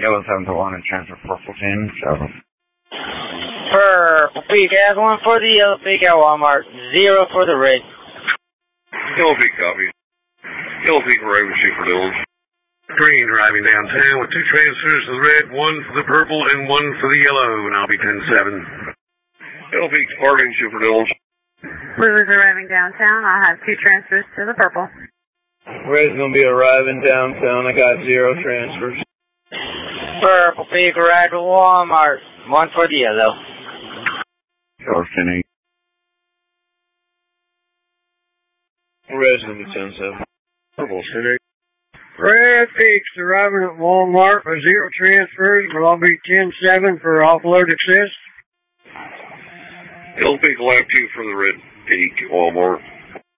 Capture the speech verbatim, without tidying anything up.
Yellow seven to one and transfer purple ten seven. Purple Peak has one for the Yellow Peak at Walmart, zero for the red. Yellow Peak copy. Yellow Peak arriving Super Dillon. Green arriving downtown with two transfers to the red, one for the purple and one for the yellow, and I'll be ten seven. Yellow Peak's parking Super Dillon. Blue's arriving downtown. I'll have two transfers to the purple. Red's going to be arriving downtown. I got zero transfers. Purple Peak arrived at Walmart, one for the yellow. Yellow ten eight. Red's going to be ten seven. Purple ten eight. Red Peaks arriving at Walmart for zero transfers, but I'll be ten seven for offload assist. Yellow Peak will have two for the Red Peak at Walmart.